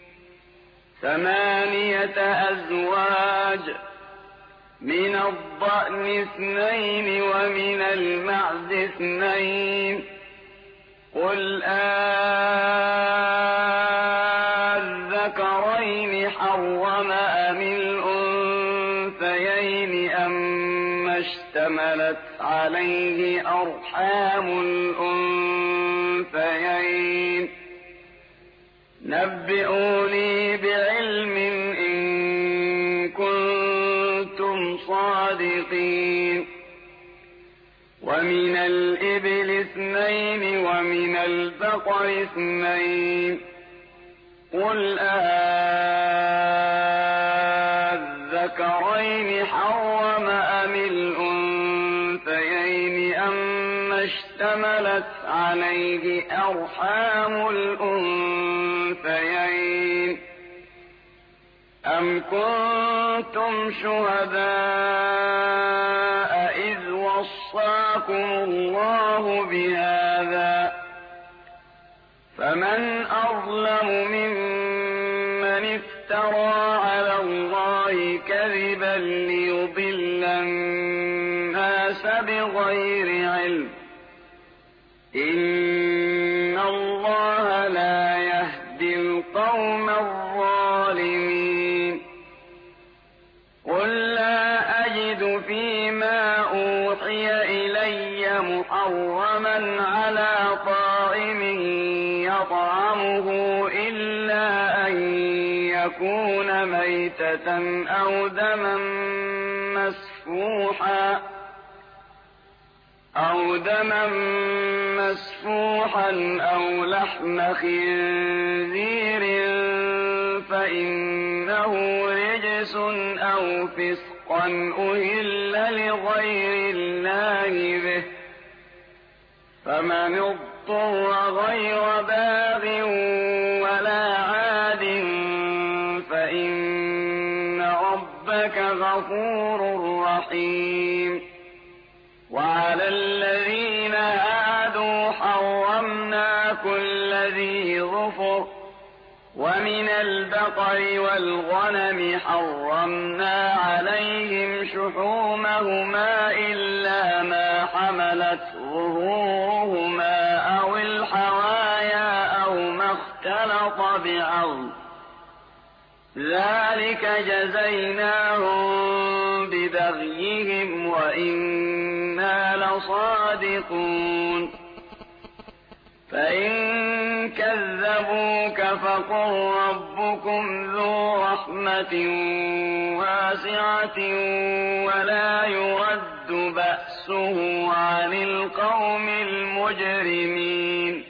8 أزواج من الضأن 2 ومن المعز 2 قل الذكرين حرم أم الأنثيين أما اشتملت عليه أرحام الأنثيين نبئوني بعلم إن كنتم صادقين ومن الإبل 2 ومن البقر 2 قل أذكرين حرم أم الأنثيين أما اشتملت عليه أرحام الأنثيين أم كنتم شهداء إذ وصاكم الله بهذا فمن أظلم ممن افترى على الله كذبا ليضل الناس بغير علم إن الله لا يهدي القوم الظالمين قل لا أجد فيما أوحي إلي محرما على طاعم يطعمه إلا أن يكون ميتة أو دما مسفوحا أو لحم خنزير فإنه رجس أو فسقا أهل لغير الله به فمن اضطر غير باغ ولا عاد فإن ربك غفور رحيم وعلى الذين هادوا حرمنا كل ذي ظفر ومن البقر والغنم حرمنا عليهم شحومهما إلا ما حملت ظهورهما أو الحوايا أو ما اختلط بعظم ذلك جزيناهم ببغيهم وإنا لصادقون فإن كذبوك فقل ربكم ذو رحمة واسعة ولا يرد بأسه عن القوم المجرمين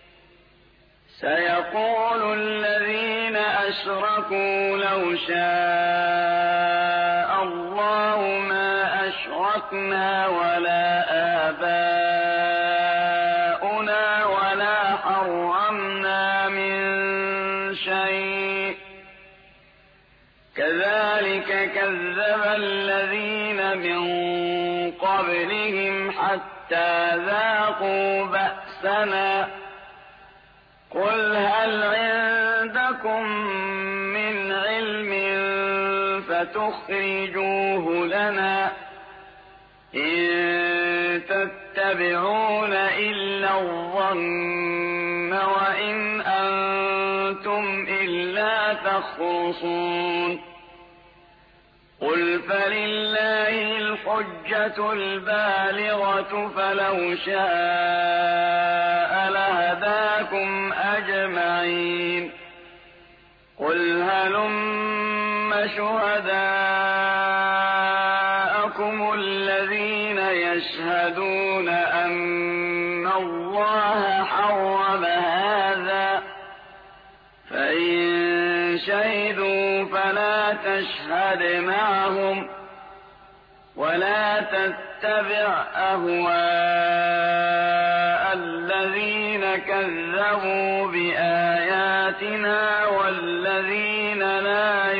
سيقول الذين أشركوا لو شاء الله ما أشركنا ولا آباؤنا ولا حرمنا من شيء كذلك كذب الذين من قبلهم حتى ذاقوا بأسنا قل هل عندكم من علم فتخرجوه لنا إن تتبعون إلا الظن وإن أنتم إلا تخرصون قل فلله الحجة البالغة فلو شاء لهداكم أجمعين قل هلم شهداءكم الذين يشهدون أن الله حرم هذا فإن شهدوا فلا تشهد معهم ولا تتبع أهواء الذين كذبوا بآياتنا والذين لا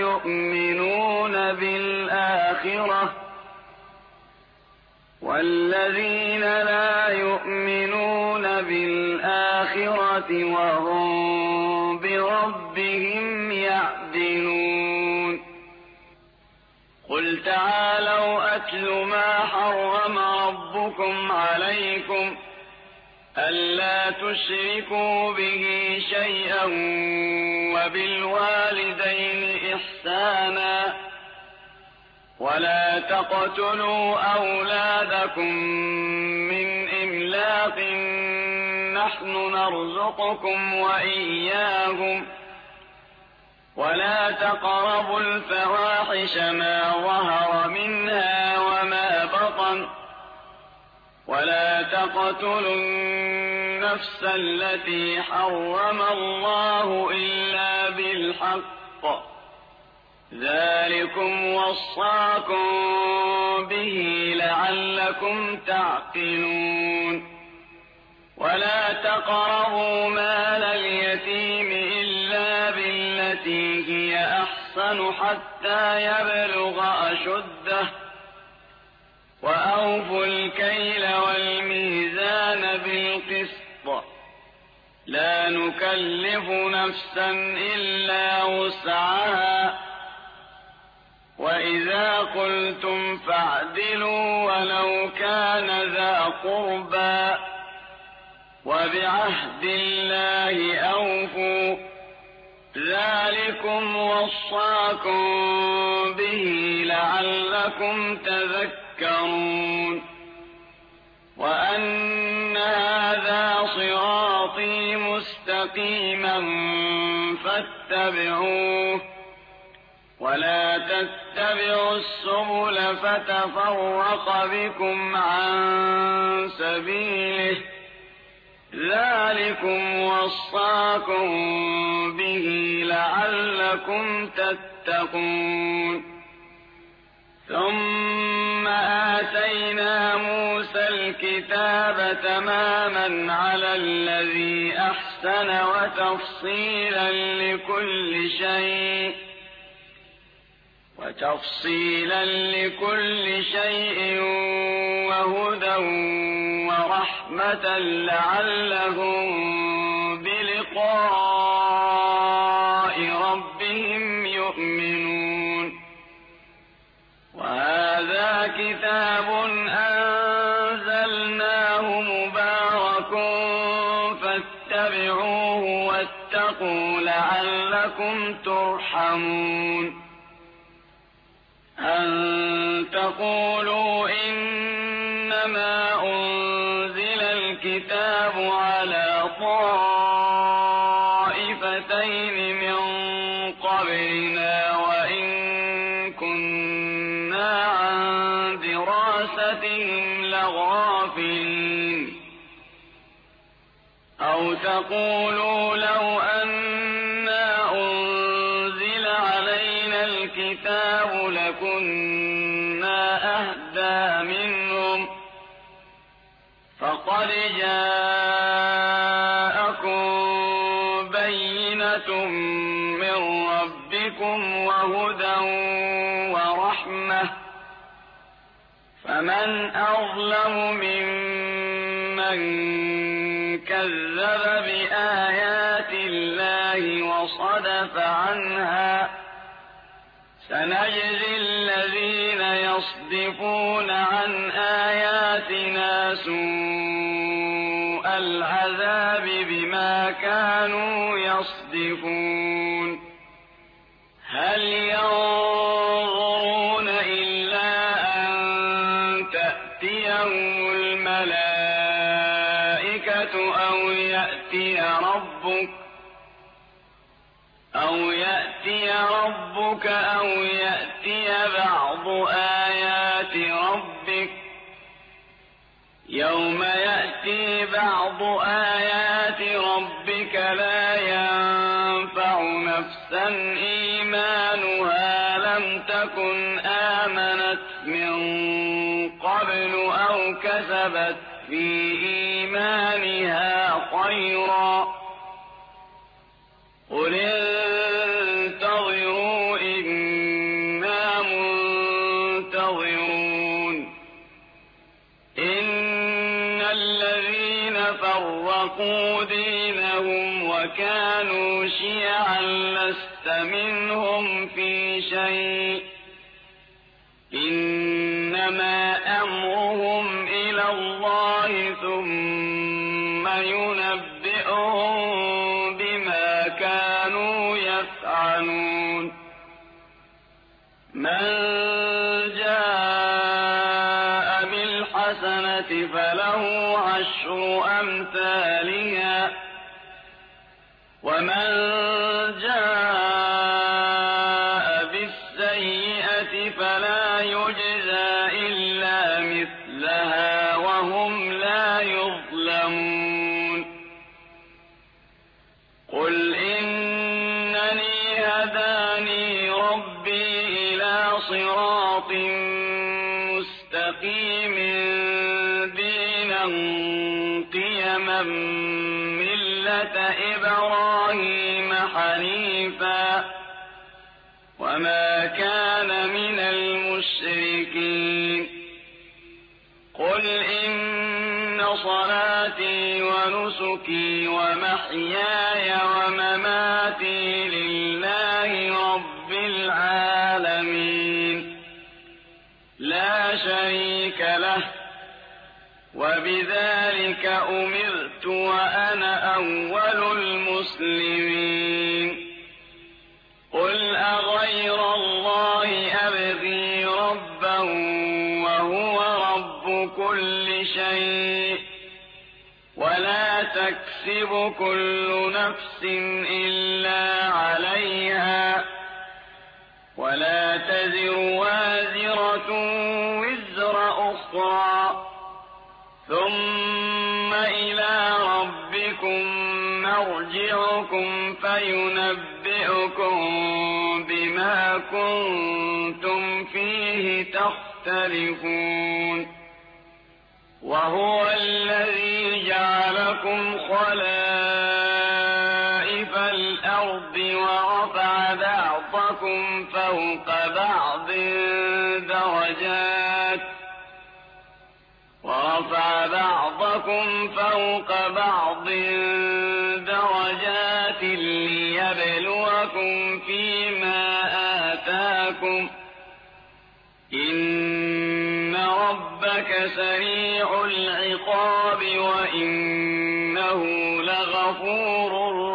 يؤمنون بالآخرة وهم بربهم يعدلون قل تعالوا أتل ما حرم ربكم عليكم ألا تشركوا به شيئا وبالوالدين إحسانا ولا تقتلوا أولادكم من إملاق نحن نرزقكم وإياهم ولا تقربوا الفواحش ما ظهر منها وما بطن ولا تقتلوا النفس التي حرم الله إلا بالحق ذلكم وصاكم به لعلكم تعقلون ولا تقربوا مال اليتيم إلا بالتي هي أحسن حتى يبلغ أشده وأوفوا الكيل والميزان بالقسط لا نكلف نفسا إلا وسعها وإذا قلتم فاعدلوا ولو كان ذا قربى وبعهد الله أوفوا ذلكم وصاكم به لعلكم تذكرون وأن هذا صراطي مستقيما فاتبعوه ولا تتبعوا السبل فتفرق بكم عن سبيله ذلكم وصاكم به لعلكم تتقون ثم آتينا موسى الكتاب تماما على الذي أحسن وتفصيلا لكل شيء وهدى ورحمة لعلهم بلقاء ربهم يؤمنون وهذا كتاب أنزلناه مبارك فاتبعوه واتقوا لعلكم ترحمون أن تقولوا إنما أنزل الكتاب على طائفتين من قبلنا وإن كنا عن دراستهم لغافلين أو تقولوا لو أنا أنزل علينا الكتاب لكنا أهدى منهم فقد جاءكم بينة من ربكم وهدى ورحمة فمن أظلم ممن كذب بآيات الله وصدف عنها سنجزي الذين يصدفون عن آياتنا سوء العذاب بما كانوا يصدفون هل ينظرون إلا أن تأتيهم الملائكة أو يأتي ربك أو يأتي بعض آيات ربك يوم يأتي بعض آيات ربك لا ينفع نفسا إيمانها لم تكن آمنت من قبل أو كسبت في إيمانها خيرا قل انتظروا إنا منتظرون إن الذين فرقوا دينهم وكانوا شيعا لست منهم في شيء إنما أمرهم إلى الله ثم ينبئهم بما كانوا يفعلون من جاء بالحسنة فله عشر أمثالها ومن جاء بالسيئة فلا يجزى إلا مثلها وهم ربي إلى صراط مستقيم دينا قيما ملة إبراهيم حنيفا وما كان من المشركين قل إن صلاتي ونسكي ومحياي ومماتي لله رب العالمين لا شريك له وبذلك أمرت وأنا أول المسلمين قل أغير الله أبغي ربا وهو رب كل شيء ولا تكسب كل نفس إلا عليها ولا تزر وازرة وزر أخرى ثم إلى ربكم مرجعكم فينبئكم بما كنتم فيه تختلفون وهو الذي جعلكم خلائف الأرض ورفع بعضكم فوق بعض درجات ليبلوكم فيما آتاكم إن ربك سريع العقاب وإنه لغفور